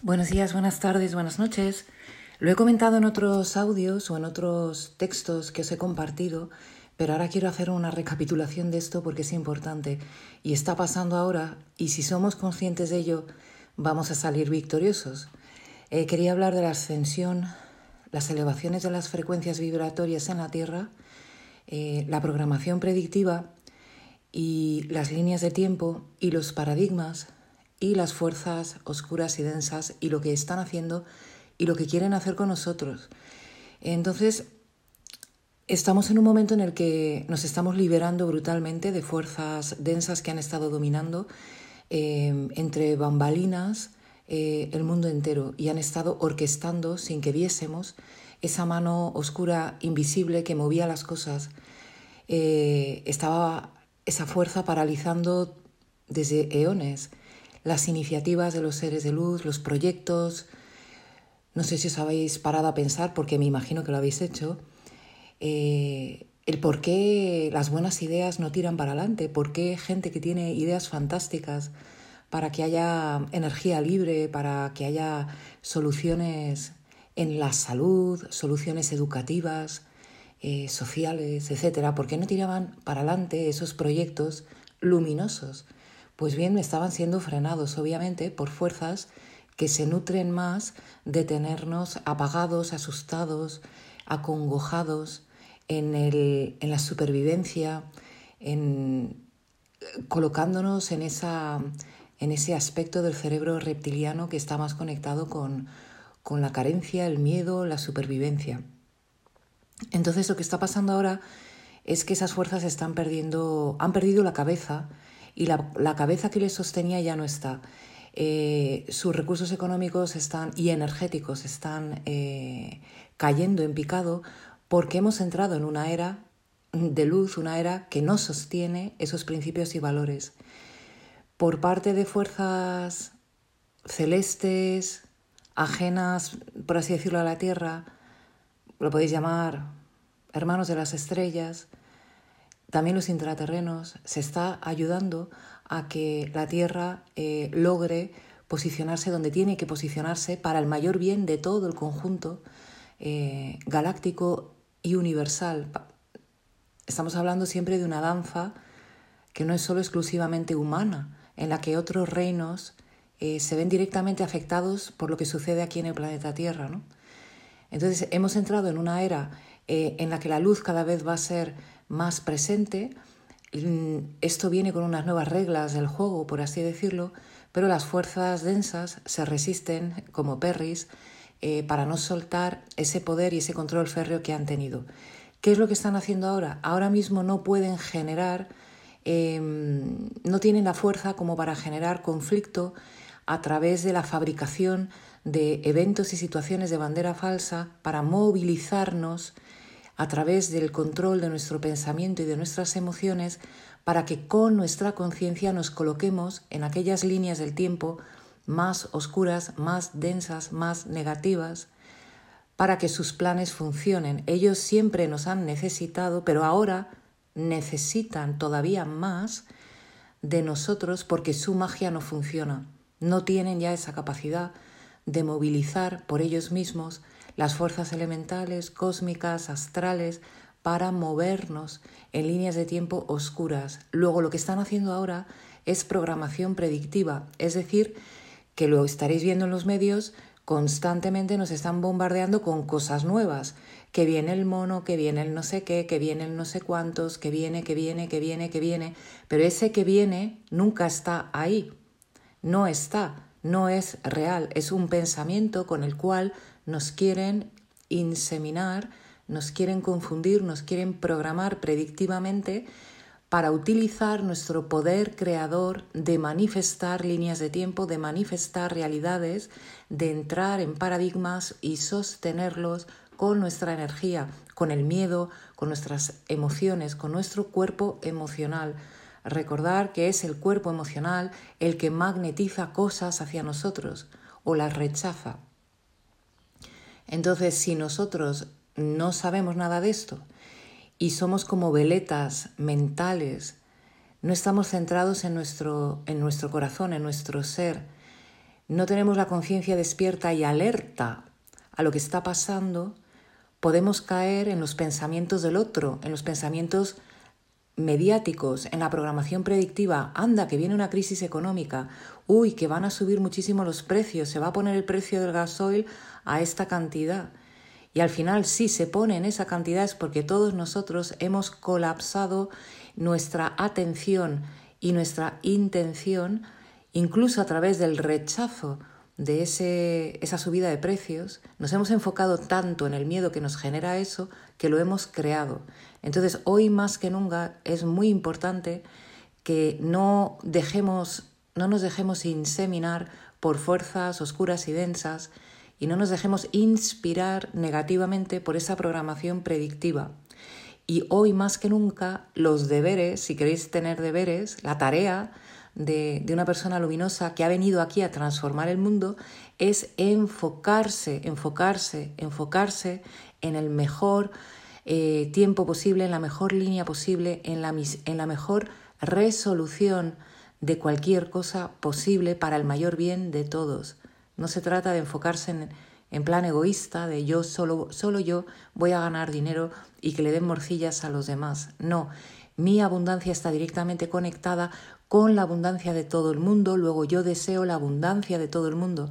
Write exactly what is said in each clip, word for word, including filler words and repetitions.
Buenos días, buenas tardes, buenas noches. Lo he comentado en otros audios o en otros textos que os he compartido, pero ahora quiero hacer una recapitulación de esto porque es importante y está pasando ahora, y si somos conscientes de ello vamos a salir victoriosos. Eh, quería hablar de la ascensión, las elevaciones de las frecuencias vibratorias en la Tierra, eh, la programación predictiva y las líneas de tiempo y los paradigmas y las fuerzas oscuras y densas y lo que están haciendo y lo que quieren hacer con nosotros. Entonces, estamos en un momento en el que nos estamos liberando brutalmente de fuerzas densas que han estado dominando eh, entre bambalinas eh, el mundo entero y han estado orquestando sin que viésemos esa mano oscura invisible que movía las cosas. Eh, estaba esa fuerza paralizando desde eones las iniciativas de los seres de luz, los proyectos. No sé si os habéis parado a pensar, porque me imagino que lo habéis hecho, eh, el por qué las buenas ideas no tiran para adelante, por qué gente que tiene ideas fantásticas para que haya energía libre, para que haya soluciones en la salud, soluciones educativas, eh, sociales, etcétera, ¿por qué no tiraban para adelante esos proyectos luminosos? Pues bien, estaban siendo frenados, obviamente, por fuerzas que se nutren más de tenernos apagados, asustados, acongojados en, el, en la supervivencia, en, colocándonos en, esa, en ese aspecto del cerebro reptiliano que está más conectado con, con la carencia, el miedo, la supervivencia. Entonces, lo que está pasando ahora es que esas fuerzas están perdiendo, han perdido la cabeza, y la, la cabeza que les sostenía ya no está. Eh, sus recursos económicos están, y energéticos están eh, cayendo en picado porque hemos entrado en una era de luz, una era que no sostiene esos principios y valores. Por parte de fuerzas celestes, ajenas, por así decirlo, a la Tierra, lo podéis llamar hermanos de las estrellas, también los intraterrenos, se está ayudando a que la Tierra eh, logre posicionarse donde tiene que posicionarse para el mayor bien de todo el conjunto eh, galáctico y universal. Estamos hablando siempre de una danza que no es solo exclusivamente humana, en la que otros reinos eh, se ven directamente afectados por lo que sucede aquí en el planeta Tierra, ¿no? Entonces hemos entrado en una era eh, en la que la luz cada vez va a ser más presente. Esto viene con unas nuevas reglas del juego, por así decirlo, pero las fuerzas densas se resisten como perris eh, para no soltar ese poder y ese control férreo que han tenido. ¿Qué es lo que están haciendo ahora? Ahora mismo no pueden generar, eh, no tienen la fuerza como para generar conflicto a través de la fabricación de eventos y situaciones de bandera falsa para movilizarnos a través del control de nuestro pensamiento y de nuestras emociones, para que con nuestra conciencia nos coloquemos en aquellas líneas del tiempo más oscuras, más densas, más negativas, para que sus planes funcionen. Ellos siempre nos han necesitado, pero ahora necesitan todavía más de nosotros porque su magia no funciona. No tienen ya esa capacidad de movilizar por ellos mismos las fuerzas elementales, cósmicas, astrales, para movernos en líneas de tiempo oscuras. Luego lo que están haciendo ahora es programación predictiva, es decir, que lo estaréis viendo en los medios, constantemente nos están bombardeando con cosas nuevas, que viene el mono, que viene el no sé qué, que viene el no sé cuántos, que viene, que viene, que viene, que viene, pero ese que viene nunca está ahí, no está, no es real, es un pensamiento con el cual nos quieren inseminar, nos quieren confundir, nos quieren programar predictivamente para utilizar nuestro poder creador de manifestar líneas de tiempo, de manifestar realidades, de entrar en paradigmas y sostenerlos con nuestra energía, con el miedo, con nuestras emociones, con nuestro cuerpo emocional. Recordar que es el cuerpo emocional el que magnetiza cosas hacia nosotros o las rechaza. Entonces, si nosotros no sabemos nada de esto y somos como veletas mentales, no estamos centrados en nuestro, en nuestro corazón, en nuestro ser, no tenemos la conciencia despierta y alerta a lo que está pasando, podemos caer en los pensamientos del otro, en los pensamientos mediáticos, en la programación predictiva. Anda, que viene una crisis económica. Uy, que van a subir muchísimo los precios. Se va a poner el precio del gasoil a esta cantidad. Y al final, si se pone en esa cantidad es porque todos nosotros hemos colapsado nuestra atención y nuestra intención, incluso a través del rechazo de ese, esa subida de precios. Nos hemos enfocado tanto en el miedo que nos genera eso que lo hemos creado. Entonces, hoy más que nunca es muy importante que no dejemos, no nos dejemos inseminar por fuerzas oscuras y densas y no nos dejemos inspirar negativamente por esa programación predictiva. Y hoy más que nunca los deberes, si queréis tener deberes, la tarea de, de una persona luminosa que ha venido aquí a transformar el mundo es enfocarse, enfocarse, enfocarse en el mejor eh, tiempo posible, en la mejor línea posible, en la, en la mejor resolución de cualquier cosa posible para el mayor bien de todos. No se trata de enfocarse en, en plan egoísta, de yo solo, solo yo voy a ganar dinero y que le den morcillas a los demás. No, mi abundancia está directamente conectada con la abundancia de todo el mundo, luego yo deseo la abundancia de todo el mundo.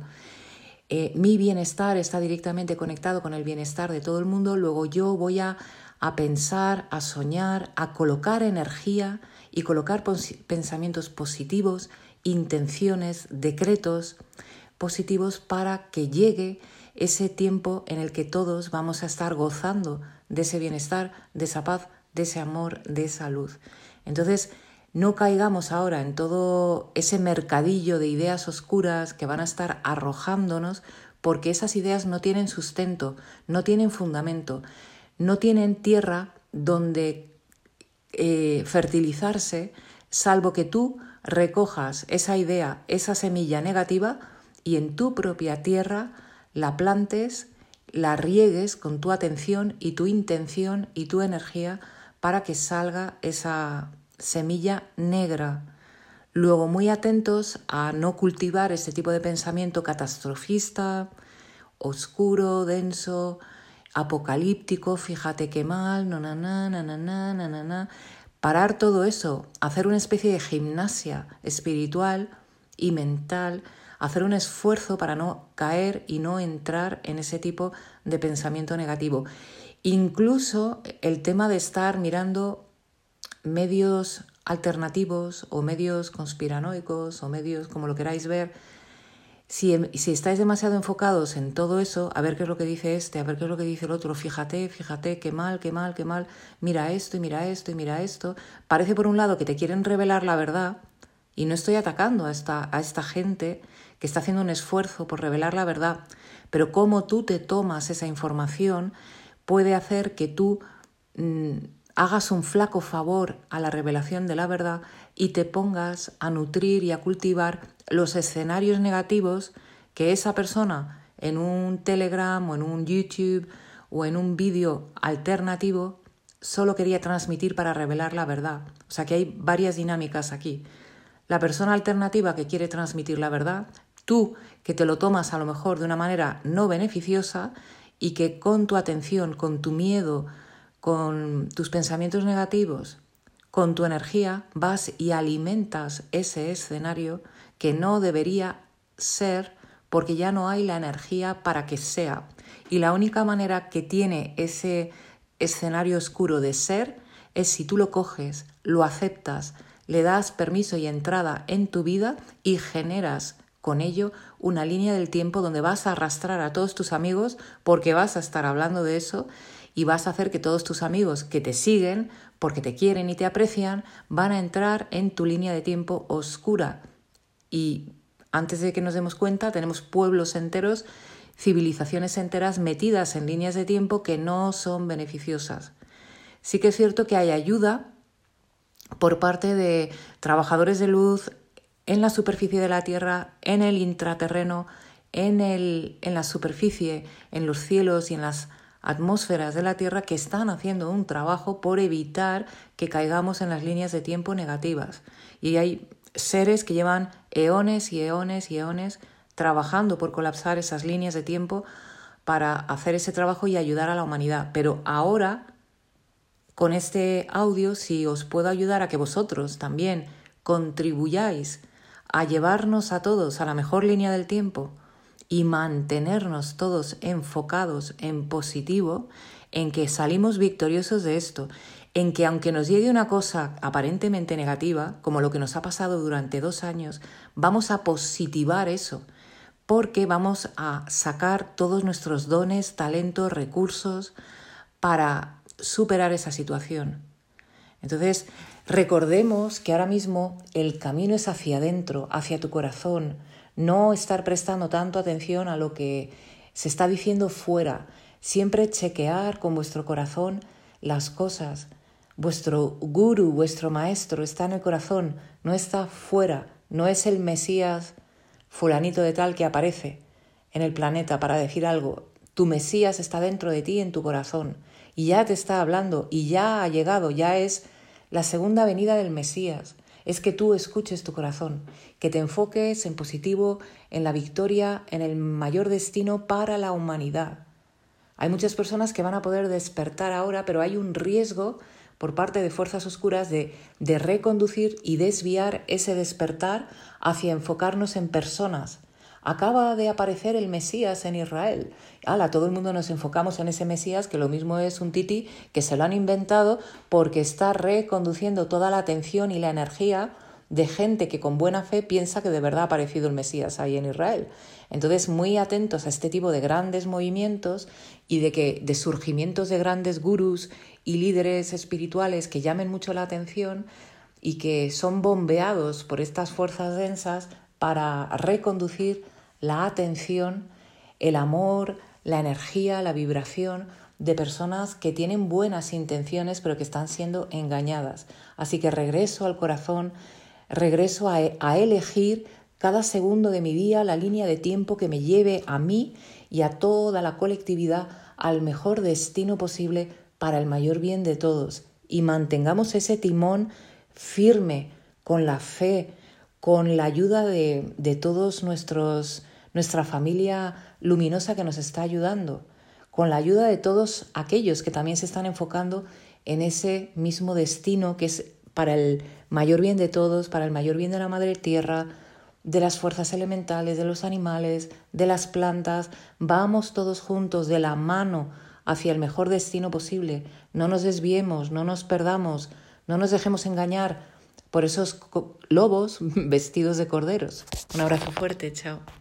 Eh, mi bienestar está directamente conectado con el bienestar de todo el mundo, luego yo voy a, a pensar, a soñar, a colocar energía y colocar pos- pensamientos positivos, intenciones, decretos positivos para que llegue ese tiempo en el que todos vamos a estar gozando de ese bienestar, de esa paz, de ese amor, de esa luz. Entonces, no caigamos ahora en todo ese mercadillo de ideas oscuras que van a estar arrojándonos, porque esas ideas no tienen sustento, no tienen fundamento, no tienen tierra donde eh, fertilizarse, salvo que tú recojas esa idea, esa semilla negativa y en tu propia tierra la plantes, la riegues con tu atención y tu intención y tu energía para que salga esa semilla negra. Luego, muy atentos a no cultivar este tipo de pensamiento catastrofista, oscuro, denso, apocalíptico, fíjate qué mal, no, na, na, na, na, na, na, na, na. Parar todo eso, hacer una especie de gimnasia espiritual y mental, hacer un esfuerzo para no caer y no entrar en ese tipo de pensamiento negativo. Incluso el tema de estar mirando medios alternativos o medios conspiranoicos o medios como lo queráis ver, si, si estáis demasiado enfocados en todo eso, a ver qué es lo que dice este, a ver qué es lo que dice el otro, fíjate, fíjate, qué mal, qué mal, qué mal, mira esto y mira esto y mira esto, parece por un lado que te quieren revelar la verdad, y no estoy atacando a esta, a esta gente que está haciendo un esfuerzo por revelar la verdad, pero cómo tú te tomas esa información puede hacer que tú mmm, hagas un flaco favor a la revelación de la verdad y te pongas a nutrir y a cultivar los escenarios negativos que esa persona en un Telegram o en un YouTube o en un vídeo alternativo solo quería transmitir para revelar la verdad. O sea que hay varias dinámicas aquí. La persona alternativa que quiere transmitir la verdad, tú que te lo tomas a lo mejor de una manera no beneficiosa y que con tu atención, con tu miedo, con tus pensamientos negativos, con tu energía, vas y alimentas ese escenario que no debería ser porque ya no hay la energía para que sea. Y la única manera que tiene ese escenario oscuro de ser es si tú lo coges, lo aceptas, le das permiso y entrada en tu vida y generas con ello una línea del tiempo donde vas a arrastrar a todos tus amigos porque vas a estar hablando de eso y vas a hacer que todos tus amigos que te siguen porque te quieren y te aprecian van a entrar en tu línea de tiempo oscura. Y antes de que nos demos cuenta tenemos pueblos enteros, civilizaciones enteras metidas en líneas de tiempo que no son beneficiosas. Sí que es cierto que hay ayuda por parte de trabajadores de luz en la superficie de la Tierra, en el intraterreno, en, el, en la superficie, en los cielos y en las atmósferas de la Tierra que están haciendo un trabajo por evitar que caigamos en las líneas de tiempo negativas. Y hay seres que llevan eones y eones y eones trabajando por colapsar esas líneas de tiempo para hacer ese trabajo y ayudar a la humanidad. Pero ahora, con este audio, si os puedo ayudar a que vosotros también contribuyáis a llevarnos a todos a la mejor línea del tiempo y mantenernos todos enfocados en positivo, en que salimos victoriosos de esto, en que aunque nos llegue una cosa aparentemente negativa, como lo que nos ha pasado durante dos años, vamos a positivar eso, porque vamos a sacar todos nuestros dones, talentos, recursos para superar esa situación. Entonces, recordemos que ahora mismo el camino es hacia adentro, hacia tu corazón, no estar prestando tanto atención a lo que se está diciendo fuera. Siempre chequear con vuestro corazón las cosas. Vuestro gurú, vuestro maestro está en el corazón, no está fuera, no es el Mesías fulanito de tal que aparece en el planeta para decir algo. Tu Mesías está dentro de ti, en tu corazón, y ya te está hablando, y ya ha llegado, ya es la segunda venida del Mesías. Es que tú escuches tu corazón, que te enfoques en positivo, en la victoria, en el mayor destino para la humanidad. Hay muchas personas que van a poder despertar ahora, pero hay un riesgo por parte de fuerzas oscuras de, de reconducir y desviar ese despertar hacia enfocarnos en personas. Acaba de aparecer el Mesías en Israel. ¡Hala! Todo el mundo nos enfocamos en ese Mesías, que lo mismo es un tití que se lo han inventado porque está reconduciendo toda la atención y la energía de gente que con buena fe piensa que de verdad ha aparecido el Mesías ahí en Israel. Entonces, muy atentos a este tipo de grandes movimientos y de que de surgimientos de grandes gurús y líderes espirituales que llamen mucho la atención y que son bombeados por estas fuerzas densas para reconducir la atención, el amor, la energía, la vibración de personas que tienen buenas intenciones pero que están siendo engañadas. Así que regreso al corazón, regreso a, a elegir cada segundo de mi día la línea de tiempo que me lleve a mí y a toda la colectividad al mejor destino posible para el mayor bien de todos. Y mantengamos ese timón firme, con la fe, con la ayuda de, de todos nuestros, nuestra familia luminosa que nos está ayudando, con la ayuda de todos aquellos que también se están enfocando en ese mismo destino que es para el mayor bien de todos, para el mayor bien de la Madre Tierra, de las fuerzas elementales, de los animales, de las plantas. Vamos todos juntos de la mano hacia el mejor destino posible. No nos desviemos, no nos perdamos, no nos dejemos engañar por esos lobos vestidos de corderos. Un abrazo fuerte, chao.